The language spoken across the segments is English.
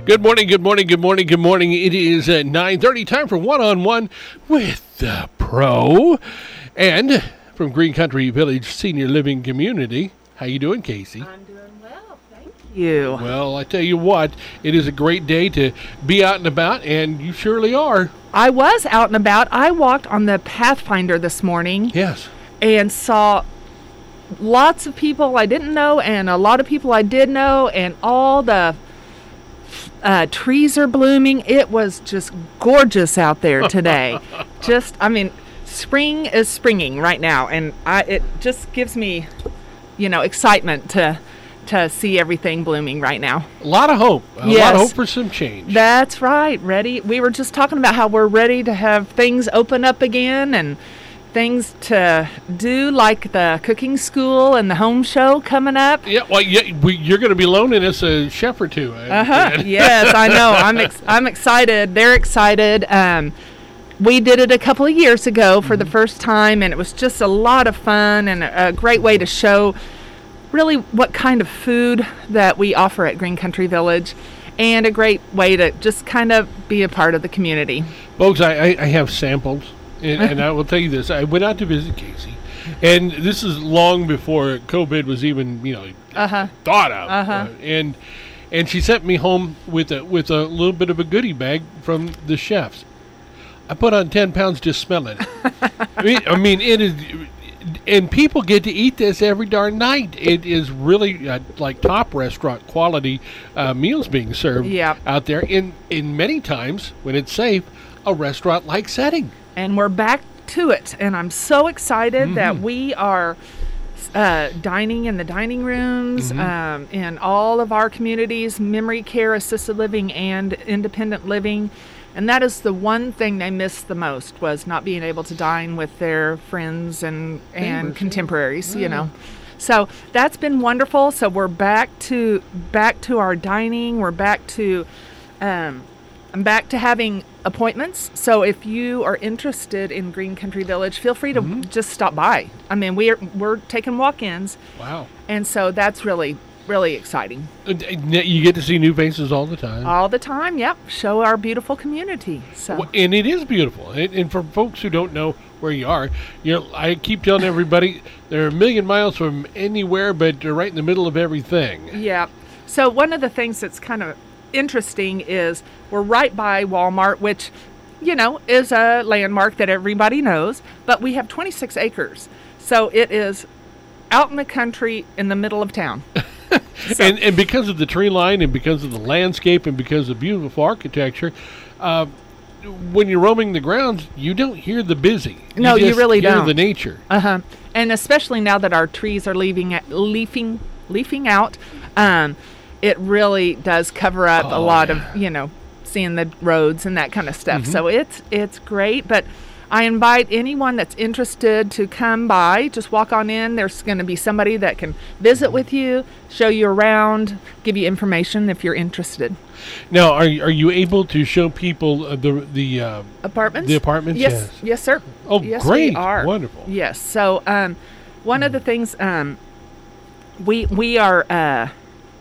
Good morning, good morning, good morning, good morning. It is 9:30, time for One-on-One with the Pro. And from Green Country Village Senior Living Community, how you doing, Casey? I'm doing well, thank you. Well, I tell you what, it is a great day to be out and about, and you surely are. I was out and about. I walked on the Pathfinder this morning. Yes. And saw lots of people I didn't know and a lot of people I did know, and all the trees are blooming. It was just gorgeous out there today. Spring is springing right now, and it just gives me, excitement to see everything blooming right now. A lot of hope. A lot of hope for some change. That's right. Ready. We were just talking about how we're ready to have things open up again and things to do, like the cooking school and the home show coming up. Yeah, well, you're going to be loaning us a chef or two. Yes, I know. I'm excited. They're excited. We did it a couple of years ago for the first time, and it was just a lot of fun and a great way to show really what kind of food that we offer at Green Country Village, and a great way to just kind of be a part of the community. Folks, I have samples. And I will tell you this, I went out to visit Casey, and this is long before COVID was even, thought of. And she sent me home with a little bit of a goodie bag from the chefs. I put on 10 pounds just smelling it. I mean, it is, and people get to eat this every darn night. It is really like top restaurant quality meals being served out there in many times, when it's safe, a restaurant-like setting. And we're back to it, and I'm so excited that we are dining in the dining rooms in all of our communities, memory care, assisted living, and independent living. And that is the one thing they missed the most, was not being able to dine with their friends and contemporaries, So that's been wonderful. So we're back to our dining. We're back to I'm back to having appointments. So if you are interested in Green Country Village, feel free to just stop by. I mean, we're taking walk-ins. Wow. And so that's really, really exciting. You get to see new faces all the time. All the time, yep. Show our beautiful community. So. Well, and it is beautiful. And for folks who don't know where you are, I keep telling everybody, they're a million miles from anywhere, but they're right in the middle of everything. Yeah. So one of the things that's kind of interesting is we're right by Walmart, which is a landmark that everybody knows, but we have 26 acres, so it is out in the country in the middle of town. And because of the tree line, and because of the landscape, and because of beautiful architecture, when you're roaming the grounds, you don't hear the busy. No, you really don't. The nature. And especially now that our trees are leafing out, it really does cover up a lot of, seeing the roads and that kind of stuff. So it's great. But I invite anyone that's interested to come by. Just walk on in. There's going to be somebody that can visit with you, show you around, give you information if you're interested. Now, are you able to show people the apartments? The apartments? Yes, sir. Oh, yes, great! We are. Wonderful. Yes. So one of the things we are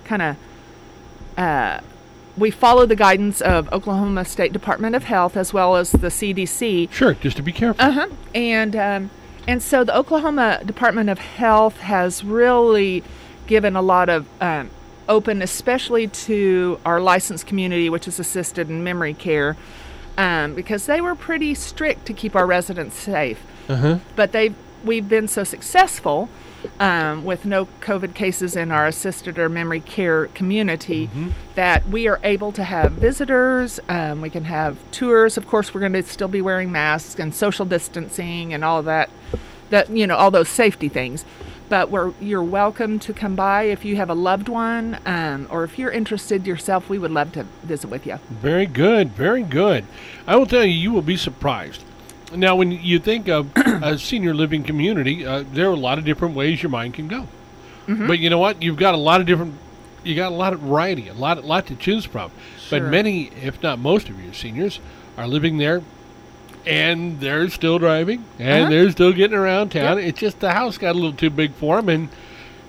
we follow the guidance of Oklahoma State Department of Health as well as the CDC. Sure, just to be careful. And so the Oklahoma Department of Health has really given a lot of open, especially to our licensed community, which is assisted and memory care, because they were pretty strict to keep our residents safe. But we've been so successful with no COVID cases in our assisted or memory care community that we are able to have visitors. We can have tours. Of course, we're going to still be wearing masks and social distancing and all that all those safety things. But you're welcome to come by if you have a loved one, or if you're interested yourself. We would love to visit with you. Very good, very good. I will tell you, you will be surprised. Now, when you think of a senior living community, there are a lot of different ways your mind can go. But you know what? You've got a lot of variety, a lot to choose from. Sure. But many, if not most of your seniors, are living there, and they're still driving, and they're still getting around town. It's just the house got a little too big for them, and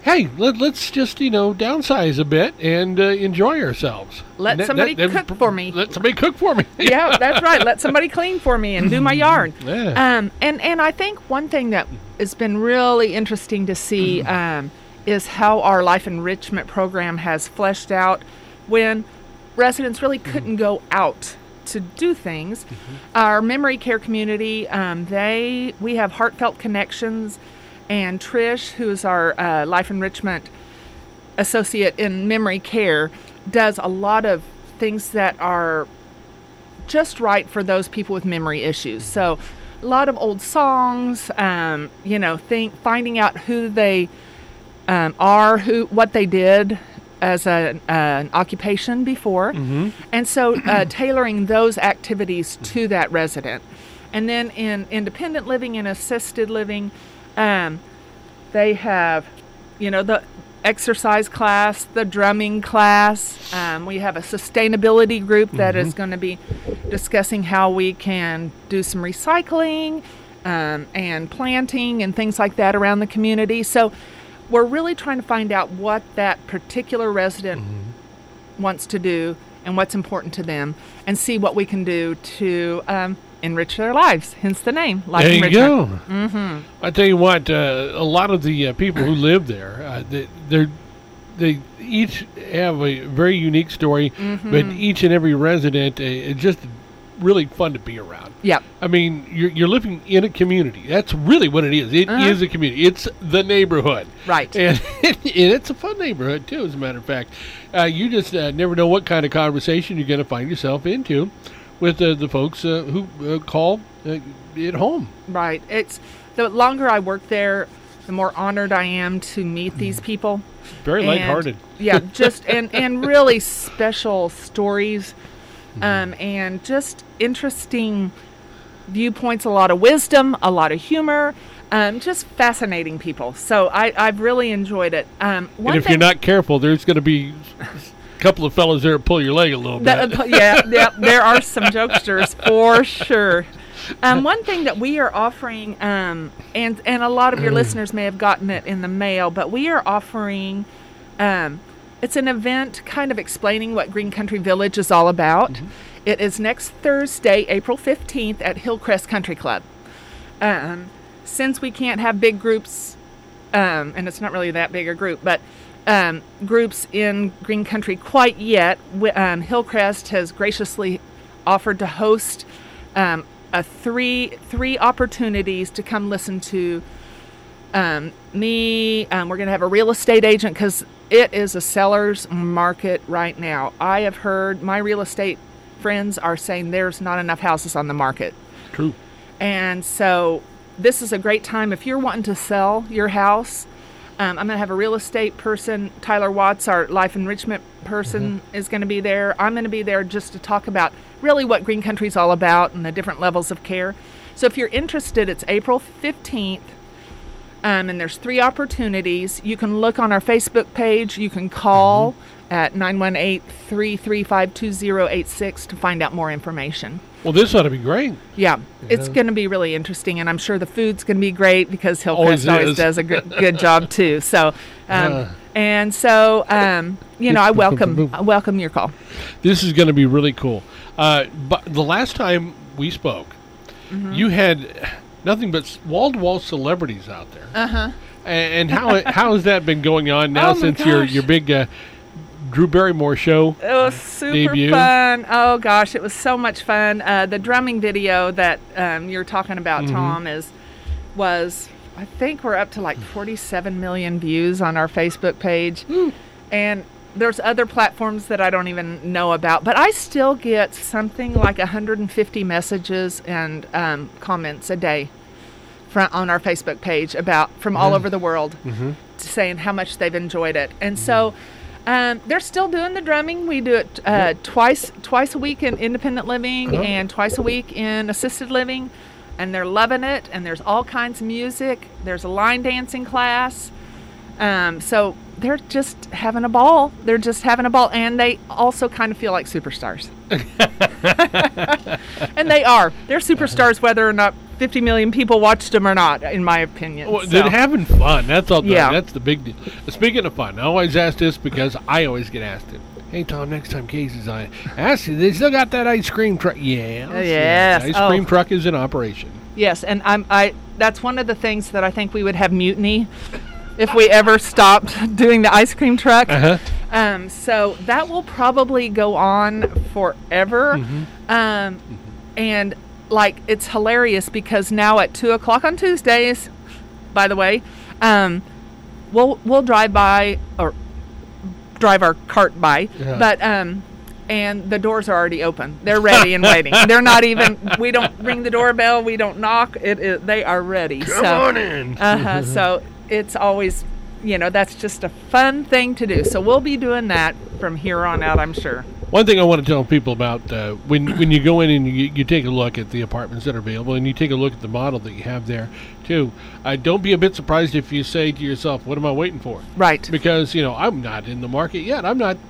hey, let's just, downsize a bit and enjoy ourselves. Let somebody cook for me. Let somebody cook for me. Yeah, that's right. Let somebody clean for me and do my yard. Yeah. And I think one thing that has been really interesting to see is how our life enrichment program has fleshed out when residents really couldn't go out to do things. Our memory care community, we have Heartfelt Connections, and Trish, who is our life enrichment associate in memory care, does a lot of things that are just right for those people with memory issues. So a lot of old songs, finding out who they are, what they did as an occupation before. And so tailoring those activities to that resident. And then in independent living and assisted living, they have, the exercise class, the drumming class. We have a sustainability group that is going to be discussing how we can do some recycling and planting and things like that around the community. So we're really trying to find out what that particular resident wants to do and what's important to them, and see what we can do to enrich their lives, hence the name, Life Enrichment. There you go. I tell you what, a lot of the people who live there, they each have a very unique story, but each and every resident is just really fun to be around. Yeah. I mean, you're living in a community. That's really what it is. It is a community. It's the neighborhood. Right. And it's a fun neighborhood, too, as a matter of fact. You just never know what kind of conversation you're going to find yourself into with the folks who call it home. Right. The longer I work there, the more honored I am to meet these people. Very lighthearted. Yeah, just and really special stories, and just interesting viewpoints, a lot of wisdom, a lot of humor, just fascinating people. So I've really enjoyed it. And if you're not careful, there's going to be couple of fellas there pull your leg a little bit. Yeah, there are some jokesters for sure. One thing that we are offering, and a lot of your listeners may have gotten it in the mail, but we are offering, it's an event kind of explaining what Green Country Village is all about. It is next Thursday, April 15th at Hillcrest Country Club. Since we can't have big groups, and it's not really that big a group, but groups in Green Country quite yet, Hillcrest has graciously offered to host three opportunities to come listen to me. We're going to have a real estate agent because it is a seller's market right now. I have heard my real estate friends are saying there's not enough houses on the market. True. And so this is a great time if you're wanting to sell your house. I'm going to have a real estate person. Tyler Watts, our life enrichment person, is going to be there. I'm going to be there just to talk about really what Green Country is all about and the different levels of care. So if you're interested, it's April 15th, and there's 3 opportunities. You can look on our Facebook page. You can call at 918-335-2086 to find out more information. Well, this ought to be great. Yeah. It's going to be really interesting, and I'm sure the food's going to be great because Hillcrest always does a good job too. So, and so, I welcome your call. This is going to be really cool. But the last time we spoke, you had nothing but wall-to-wall celebrities out there. And how has that been going on now since your big Drew Barrymore show? It was super debut. Fun. Oh gosh, it was so much fun. The drumming video that you're talking about, Tom, was I think we're up to like 47 million views on our Facebook page, and there's other platforms that I don't even know about, but I still get something like 150 messages and comments a day on our Facebook page from all over the world, saying how much they've enjoyed it, and so. They're still doing the drumming. We do it twice a week in independent living and twice a week in assisted living, and they're loving it. And there's all kinds of music. There's a line dancing class. So they're just having a ball. And they also kind of feel like superstars. And they are. They're superstars whether or not 50 million people watched them or not, in my opinion. Well, they're having fun. That's all. Yeah. That's the big deal. Speaking of fun, I always ask this because I always get asked it. Hey, Tom, next time Casey's on, ask you, they still got that ice cream truck? Yeah. Yes. The ice cream truck is in operation. Yes, and that's one of the things that I think we would have mutiny if we ever stopped doing the ice cream truck. Uh-huh. So that will probably go on forever. And like, it's hilarious because now at 2:00 on Tuesdays, by the way, we'll drive by or drive our cart by, but and the doors are already open. They're ready and waiting. They're not even. We don't ring the doorbell. We don't knock. They are ready. Come on in. So it's always, that's just a fun thing to do. So we'll be doing that from here on out, I'm sure. One thing I want to tell people about when you go in and you take a look at the apartments that are available and you take a look at the model that you have there too, don't be a bit surprised if you say to yourself, what am I waiting for? Right. Because, I'm not in the market yet. I'm not,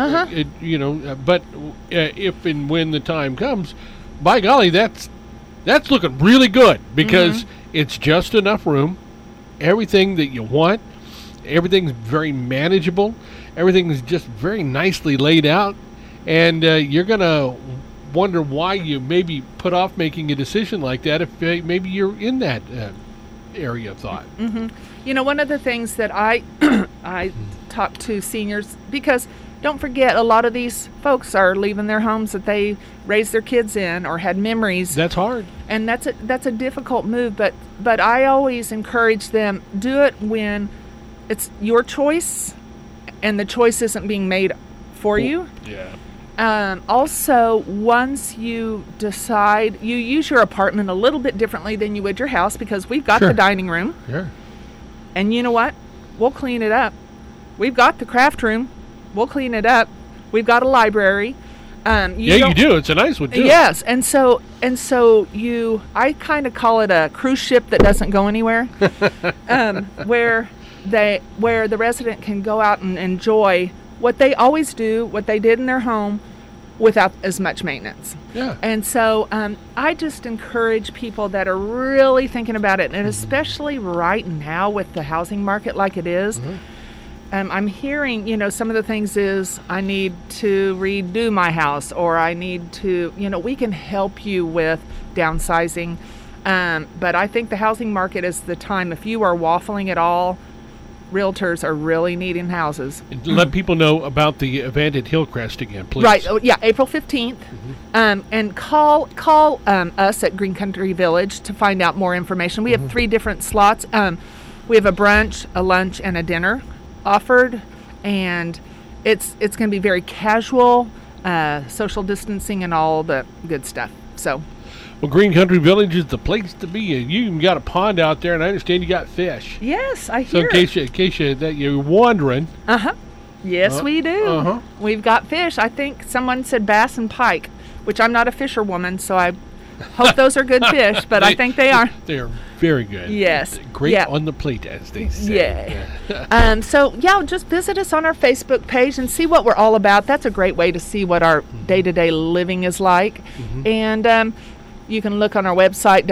but if and when the time comes, by golly, that's looking really good because it's just enough room, everything that you want, everything's very manageable, everything's just very nicely laid out. And you're going to wonder why you maybe put off making a decision like that if maybe you're in that area of thought. One of the things that I talk to seniors, because don't forget, a lot of these folks are leaving their homes that they raised their kids in or had memories. That's hard. And that's a difficult move, but I always encourage them, do it when it's your choice and the choice isn't being made for you. Yeah. Also, once you decide, you use your apartment a little bit differently than you would your house because we've got the dining room. Sure. And you know what? We'll clean it up. We've got the craft room. We'll clean it up. We've got a library. You do. It's a nice one, too. Yes. And so I kind of call it a cruise ship that doesn't go anywhere, where the resident can go out and enjoy what they always do, what they did in their home, without as much maintenance. Yeah. And so I just encourage people that are really thinking about it, and especially right now with the housing market like it is, I'm hearing, some of the things is I need to redo my house, or I need to, we can help you with downsizing. But I think the housing market is the time, if you are waffling at all, realtors are really needing houses. Let people know about the event at Hillcrest again, please. Right. Yeah, April 15th. And call us at Green Country Village to find out more information. We have 3 different slots. We have a brunch, a lunch, and a dinner offered. And it's going to be very casual, social distancing, and all the good stuff. So. Well, Green Country Village is the place to be. You even got a pond out there, and I understand you got fish. Yes, I hear. So in case you're wandering. Yes, we do. We've got fish. I think someone said bass and pike, which I'm not a fisherwoman, so I hope those are good fish, but I think they are. They're very good. Yes. Great on the plate, as they say. Yeah. Just visit us on our Facebook page and see what we're all about. That's a great way to see what our day-to-day living is like. And you can look on our website,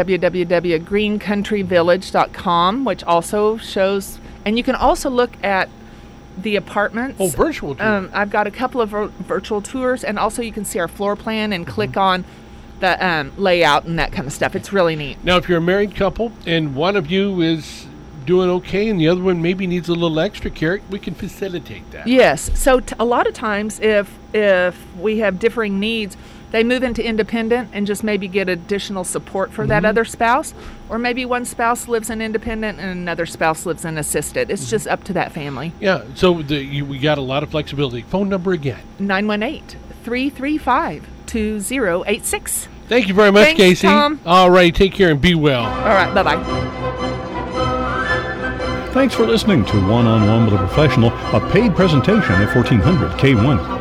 www.greencountryvillage.com, which also shows, and you can also look at the apartments. Oh, virtual tour. I've got a couple of virtual tours, and also you can see our floor plan and click on the layout and that kind of stuff. It's really neat. Now, if you're a married couple and one of you is doing okay and the other one maybe needs a little extra care, we can facilitate that. Yes. So a lot of times if we have differing needs, they move into independent and just maybe get additional support for that other spouse. Or maybe one spouse lives in independent and another spouse lives in assisted. It's just up to that family. Yeah, so we got a lot of flexibility. Phone number again. 918-335-2086. Thank you very much, Thanks, Casey. Tom. All right, take care and be well. All right, bye-bye. Thanks for listening to One-on-One with a Professional, a paid presentation at 1400 K1.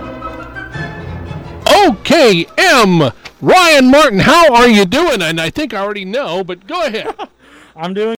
Okay, Ryan Martin, how are you doing? And I think I already know, but go ahead. I'm doing